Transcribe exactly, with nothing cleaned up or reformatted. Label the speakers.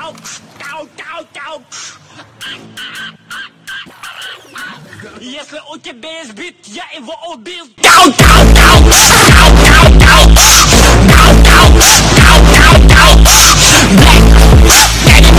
Speaker 1: Если у тебя есть бит, я его убил. Black